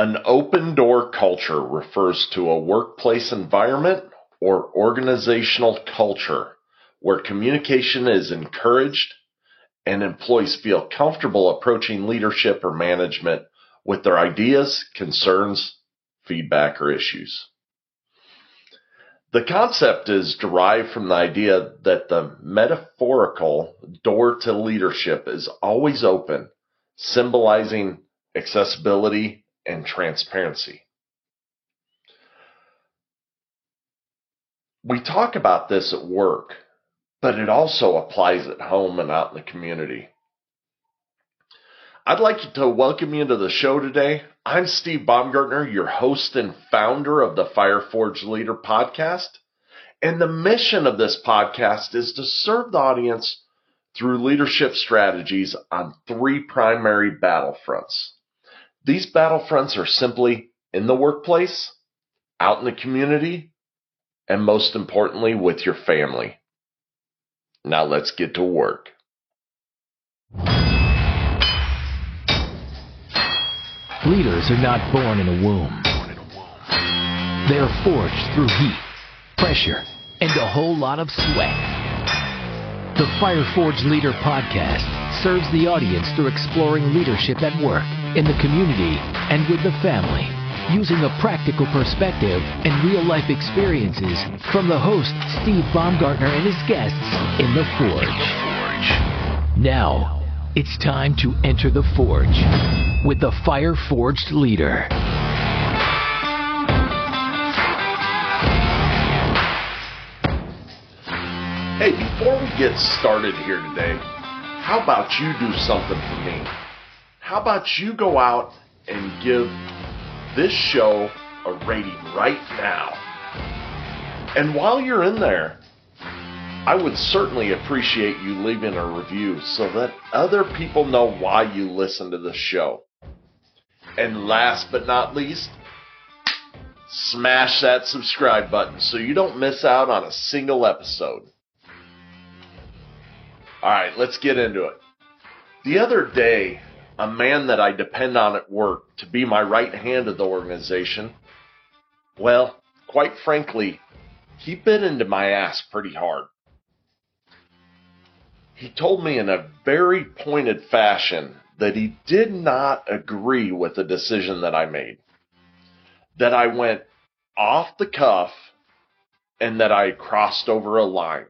An open door culture refers to a workplace environment or organizational culture where communication is encouraged and employees feel comfortable approaching leadership or management with their ideas, concerns, feedback, or issues. The concept is derived from the idea that the metaphorical door to leadership is always open, symbolizing accessibility and transparency. We talk about this at work, but it also applies at home and out in the community. I'd like to welcome you to the show today. I'm Steve Baumgartner, your host and founder of the Fireforge Leader podcast. And the mission of this podcast is to serve the audience through leadership strategies on three primary battlefronts. These battlefronts are simply in the workplace, out in the community, and most importantly, with your family. Now let's get to work. Leaders are not born in a womb. They are forged through heat, pressure, and a whole lot of sweat. The Fireforge Leader podcast serves the audience through exploring leadership at work, in the community, and with the family, using a practical perspective and real-life experiences from the host, Steve Baumgartner, and his guests in the Forge. Now, it's time to enter the Forge with the Fireforged Leader. Hey, before we get started here today, how about you do something for me? How about you go out and give this show a rating right now? And while you're in there, I would certainly appreciate you leaving a review so that other people know why you listen to the show. And last but not least, smash that subscribe button so you don't miss out on a single episode. All right, let's get into it. The other day, a man that I depend on at work to be my right hand of the organization, well, quite frankly, he bit into my ass pretty hard. He told me in a very pointed fashion that he did not agree with the decision that I made, that I went off the cuff, and that I crossed over a line.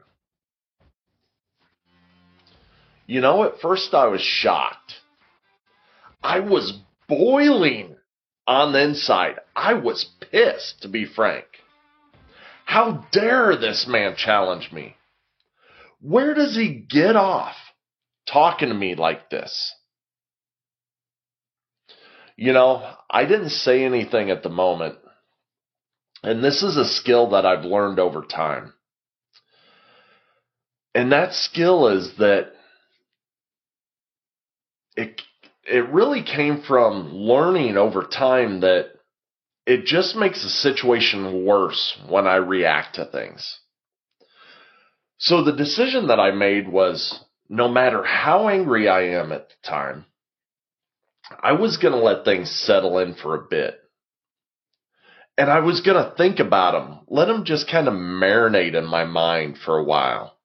You know, at first I was shocked. I was boiling on the inside. I was pissed, to be frank. How dare this man challenge me? Where does he get off talking to me like this? You know, I didn't say anything at the moment. And this is a skill that I've learned over time. And that skill is that it really came from learning over time that it just makes the situation worse when I react to things. So the decision that I made was, no matter how angry I am at the time, I was going to let things settle in for a bit. And I was going to think about them, let them just kind of marinate in my mind for a while,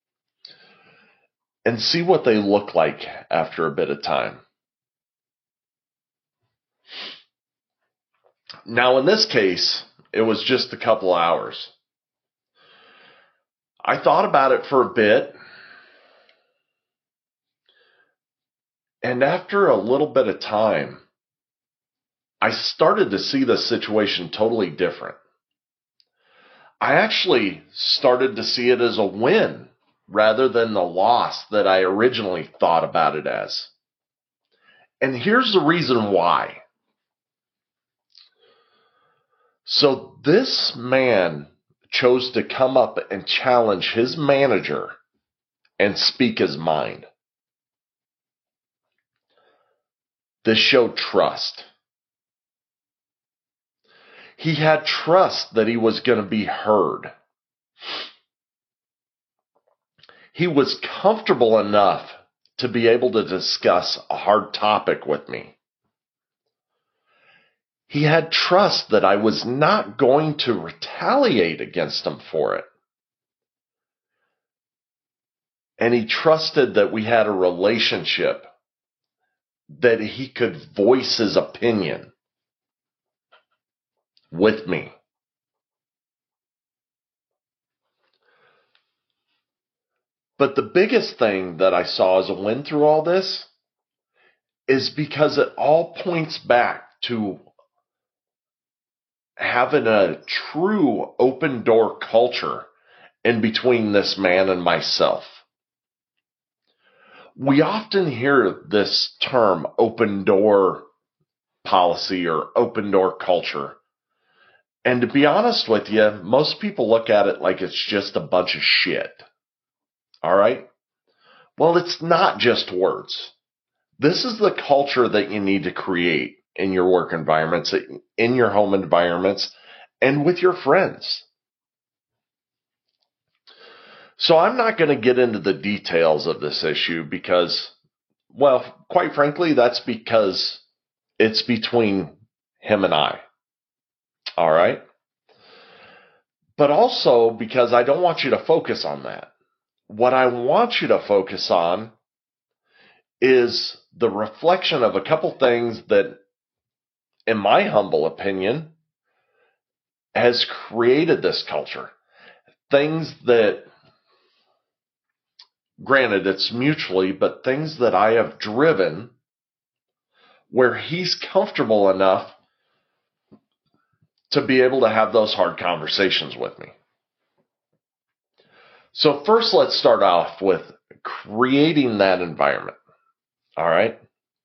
and see what they look like after a bit of time. Now, in this case, it was just a couple hours. I thought about it for a bit, and after a little bit of time, I started to see the situation totally different. I actually started to see it as a win rather than the loss that I originally thought about it as. And here's the reason why. So this man chose to come up and challenge his manager and speak his mind. This showed trust. He had trust that he was going to be heard. He was comfortable enough to be able to discuss a hard topic with me. He had trust that I was not going to retaliate against him for it. And he trusted that we had a relationship, that he could voice his opinion with me. But the biggest thing that I saw as a win through all this is because it all points back to having a true open door culture in between this man and myself. We often hear this term open door policy or open door culture. And to be honest with you, most people look at it like it's just a bunch of shit. All right? Well, it's not just words. This is the culture that you need to create in your work environments, in your home environments, and with your friends. So I'm not going to get into the details of this issue because, well, quite frankly, that's because it's between him and I. All right? But also because I don't want you to focus on that. What I want you to focus on is the reflection of a couple things that, in my humble opinion, has created this culture. Things that, granted, it's mutually, but things that I have driven where he's comfortable enough to be able to have those hard conversations with me. So first, let's start off with creating that environment. All right?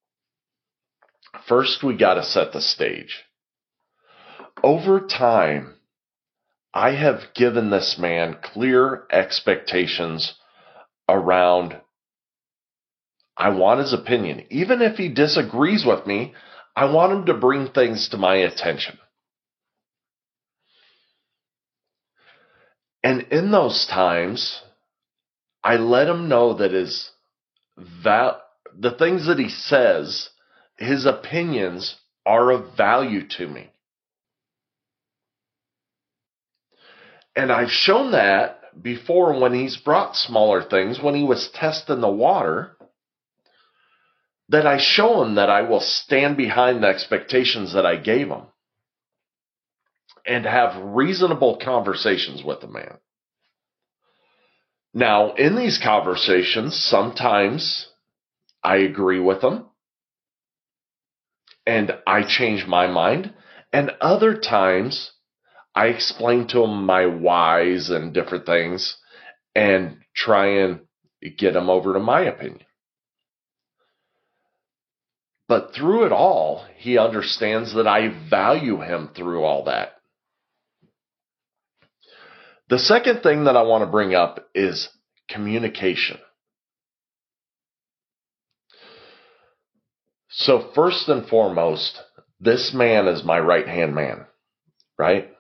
First, we got to set the stage. Over time, I have given this man clear expectations around, I want his opinion. Even if he disagrees with me, I want him to bring things to my attention. And in those times, I let him know that the things that he says, his opinions, are of value to me. And I've shown that before when he's brought smaller things, when he was testing the water, that I show him that I will stand behind the expectations that I gave him and have reasonable conversations with the man. Now, in these conversations, sometimes I agree with him and I change my mind, and other times I explain to him my whys and different things and try and get him over to my opinion. But through it all, he understands that I value him through all that. The second thing that I want to bring up is communication. So first and foremost, this man is my right-hand man, right?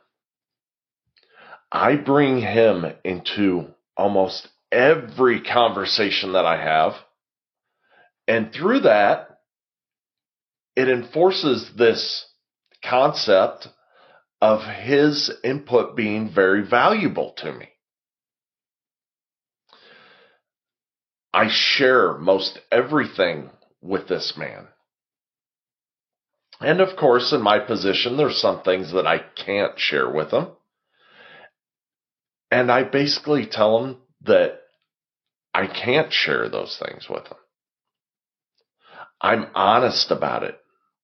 I bring him into almost every conversation that I have. And through that, it enforces this concept of his input being very valuable to me. I share most everything with this man. And of course, in my position, there's some things that I can't share with him. And I basically tell him that I can't share those things with him. I'm honest about it.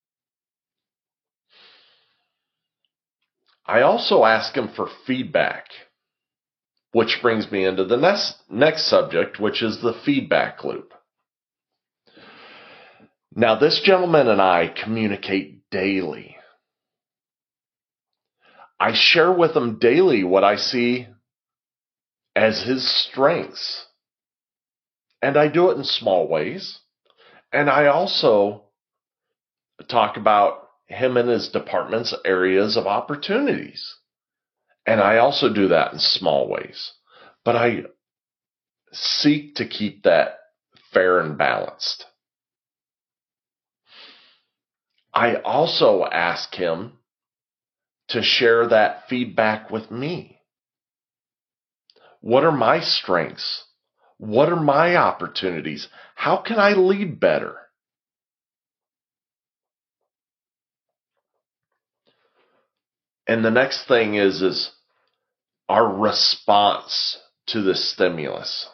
I also ask him for feedback, which brings me into the next subject, which is the feedback loop. Now, this gentleman and I communicate daily. I share with him daily what I see as his strengths. And I do it in small ways. And I also talk about him and his department's areas of opportunities. And I also do that in small ways. But I seek to keep that fair and balanced. I also ask him to share that feedback with me. What are my strengths? What are my opportunities? How can I lead better? And the next thing is our response to the stimulus.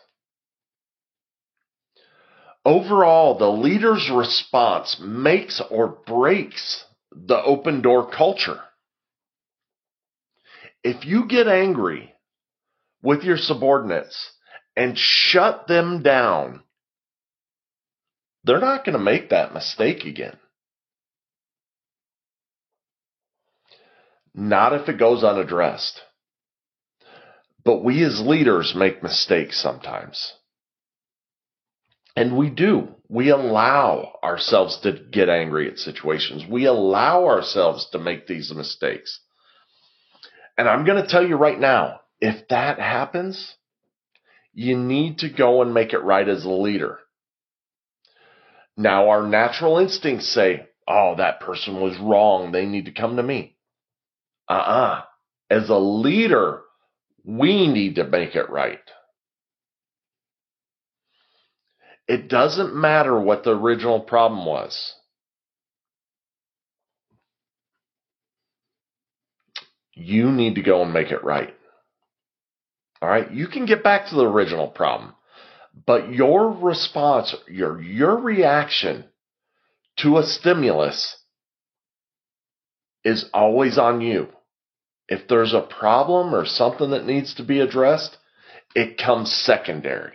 Overall, the leader's response makes or breaks the open door culture. If you get angry with your subordinates and shut them down, they're not going to make that mistake again. Not if it goes unaddressed. But we as leaders make mistakes sometimes. And we do. We allow ourselves to get angry at situations. We allow ourselves to make these mistakes. And I'm going to tell you right now, if that happens, you need to go and make it right as a leader. Now, our natural instincts say, oh, that person was wrong. They need to come to me. As a leader, we need to make it right. It doesn't matter what the original problem was. You need to go and make it right. All right? You can get back to the original problem, but your response, your reaction to a stimulus is always on you. If there's a problem or something that needs to be addressed, it comes secondary.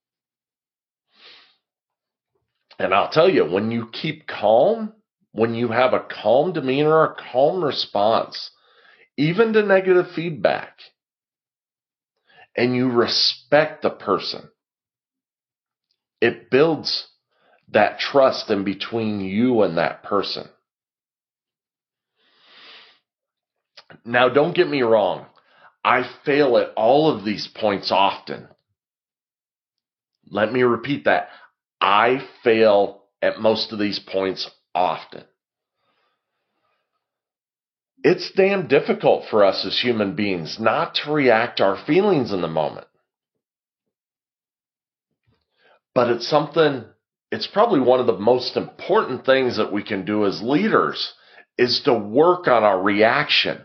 And I'll tell you, when you keep calm, when you have a calm demeanor, a calm response, even to negative feedback, and you respect the person, it builds that trust in between you and that person. Now, don't get me wrong. I fail at all of these points often. Let me repeat that. I fail at most of these points often. It's damn difficult for us as human beings not to react to our feelings in the moment. But it's probably one of the most important things that we can do as leaders is to work on our reaction.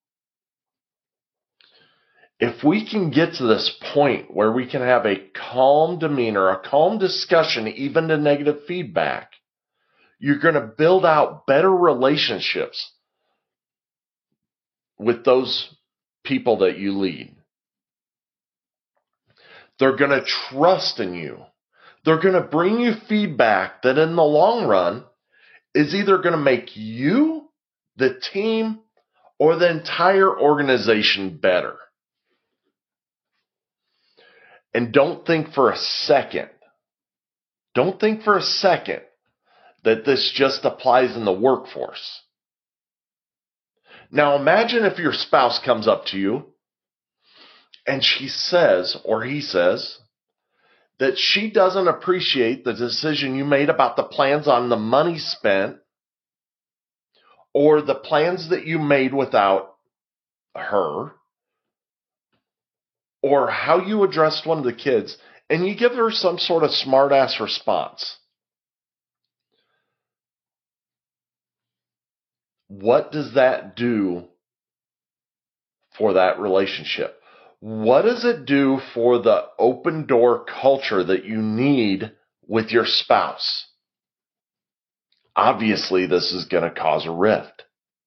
If we can get to this point where we can have a calm demeanor, a calm discussion, even to negative feedback, you're going to build out better relationships with those people that you lead. They're going to trust in you. They're going to bring you feedback that in the long run is either going to make you, the team, or the entire organization better. And don't think for a second that this just applies in the workforce. Now imagine if your spouse comes up to you and she says, or he says, that she doesn't appreciate the decision you made about the plans on the money spent or the plans that you made without her, or how you addressed one of the kids, and you give her some sort of smart-ass response. What does that do for that relationship? What does it do for the open door culture that you need with your spouse? Obviously, this is going to cause a rift.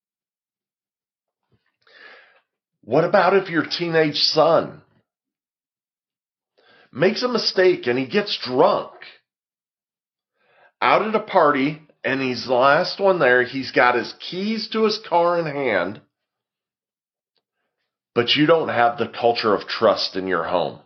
What about if your teenage son makes a mistake and he gets drunk out at a party and he's the last one there? He's got his keys to his car in hand, but you don't have the culture of trust in your home.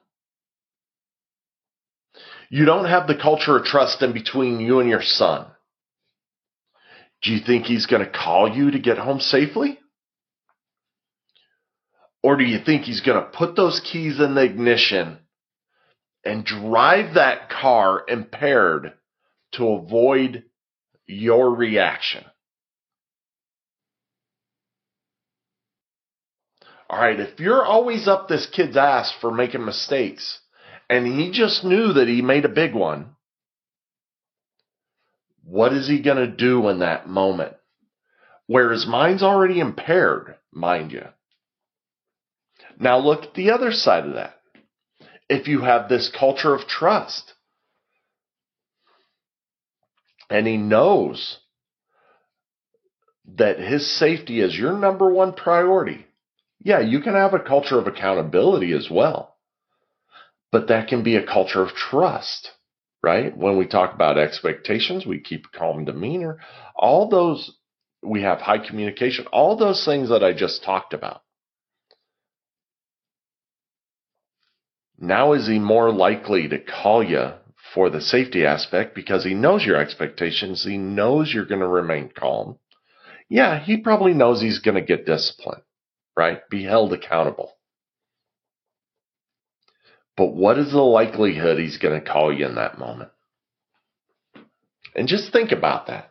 You don't have the culture of trust in between you and your son. Do you think he's going to call you to get home safely? Or do you think he's going to put those keys in the ignition and drive that car impaired to avoid your reaction? All right, if you're always up this kid's ass for making mistakes, and he just knew that he made a big one, what is he going to do in that moment? Where his mind's already impaired, mind you. Now look at the other side of that. If you have this culture of trust, and he knows that his safety is your number one priority, yeah, you can have a culture of accountability as well. But that can be a culture of trust, right? When we talk about expectations, we keep calm demeanor. All those, we have high communication, all those things that I just talked about. Now is he more likely to call you for the safety aspect because he knows your expectations, he knows you're going to remain calm? Yeah, he probably knows he's going to get disciplined, right? Be held accountable. But what is the likelihood he's going to call you in that moment? And just think about that.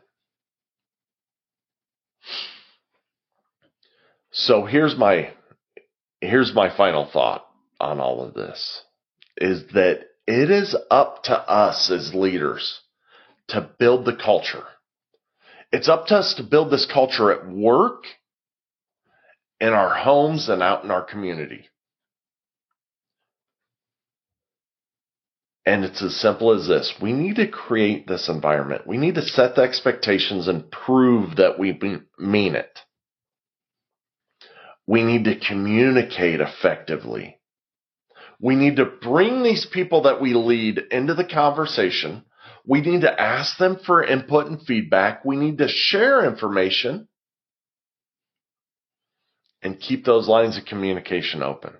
So here's my final thought on all of this, is that it is up to us as leaders to build the culture. It's up to us to build this culture at work, in our homes, and out in our community. And it's as simple as this. We need to create this environment. We need to set the expectations and prove that we mean it. We need to communicate effectively. We need to bring these people that we lead into the conversation. We need to ask them for input and feedback. We need to share information and keep those lines of communication open.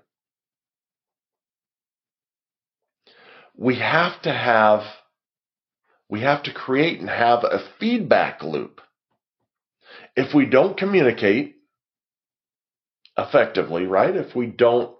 We have to create and have a feedback loop. If we don't communicate effectively, right? If we don't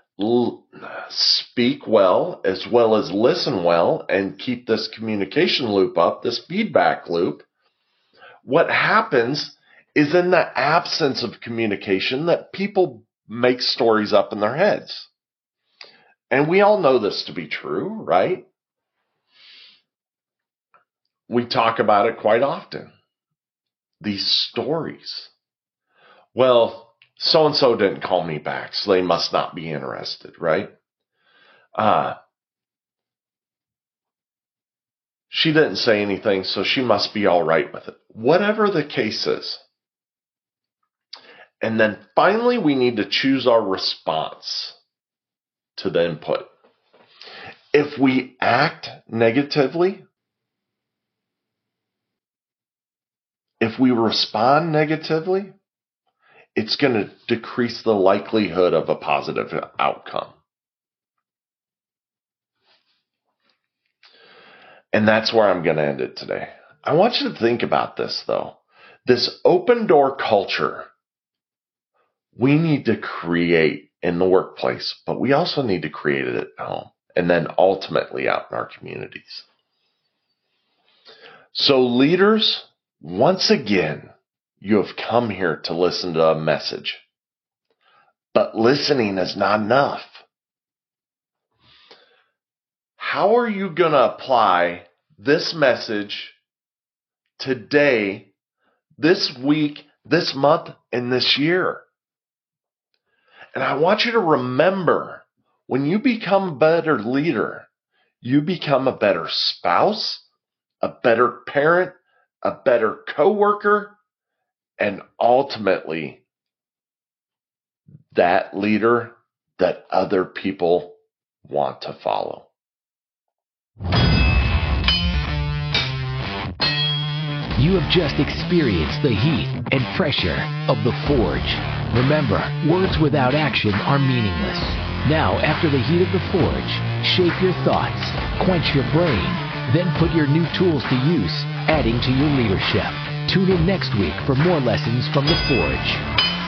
speak well as listen well and keep this communication loop up, this feedback loop, what happens is in the absence of communication that people make stories up in their heads. And we all know this to be true, right? We talk about it quite often. These stories. Well, so-and-so didn't call me back, so they must not be interested, right? She didn't say anything, so she must be all right with it. Whatever the case is. And then finally, we need to choose our response to the input. If we act negatively, if we respond negatively, it's going to decrease the likelihood of a positive outcome. And that's where I'm going to end it today. I want you to think about this, though. This open door culture we need to create in the workplace, but we also need to create it at home and then ultimately out in our communities. So leaders, once again, you have come here to listen to a message. But listening is not enough. How are you going to apply this message today, this week, this month, and this year? And I want you to remember, when you become a better leader, you become a better spouse, a better parent, a better coworker, and ultimately that leader that other people want to follow. You have just experienced the heat and pressure of the Forge. Remember, words without action are meaningless. Now, after the heat of the Forge, shape your thoughts, quench your brain, then put your new tools to use, adding to your leadership. Tune in next week for more lessons from the Forge.